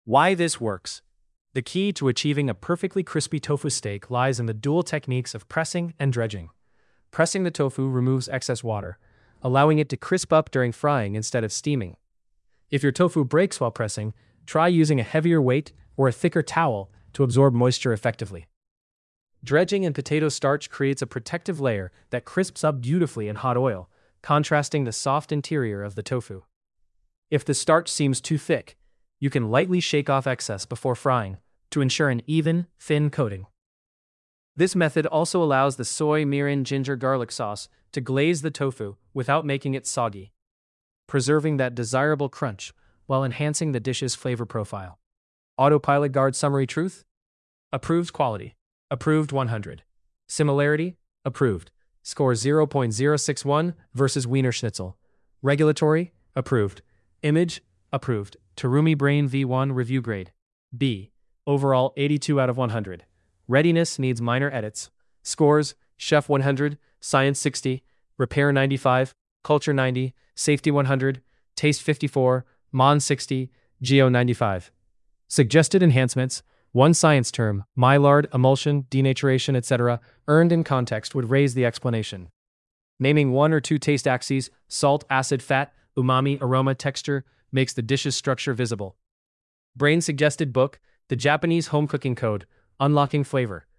Why this works. The key to achieving a perfectly crispy tofu steak lies in the dual techniques of pressing and dredging. Pressing the tofu removes excess water, allowing it to crisp up during frying instead of steaming. If your tofu breaks while pressing, try using a heavier weight or a thicker towel to absorb moisture effectively. Dredging in potato starch creates a protective layer that crisps up beautifully in hot oil, contrasting the soft interior of the tofu. If the starch seems too thick, you can lightly shake off excess before frying to ensure an even, thin coating. This method also allows the soy mirin ginger garlic sauce to glaze the tofu without making it soggy, preserving that desirable crunch while enhancing the dish's flavor profile. Autopilot Guard Summary Truth? Approved Quality. Approved 100. Similarity? Approved. Score 0.061 versus Wiener Schnitzel. Regulatory? Approved. Image? Approved. Terumi Brain V1 Review Grade. B. Overall 82 out of 100. Readiness needs minor edits. Scores: Chef 100, Science 60, Repair 95, Culture 90, Safety 100, Taste 54, Mon 60, Geo 95. Suggested enhancements: 1 science term, Maillard, emulsion, denaturation, etc., earned in context would raise the explanation. Naming 1 or 2 taste axes, salt, acid, fat, umami, aroma, texture, makes the dish's structure visible. Brain suggested book, The Japanese Home Cooking Code, Unlocking Flavor.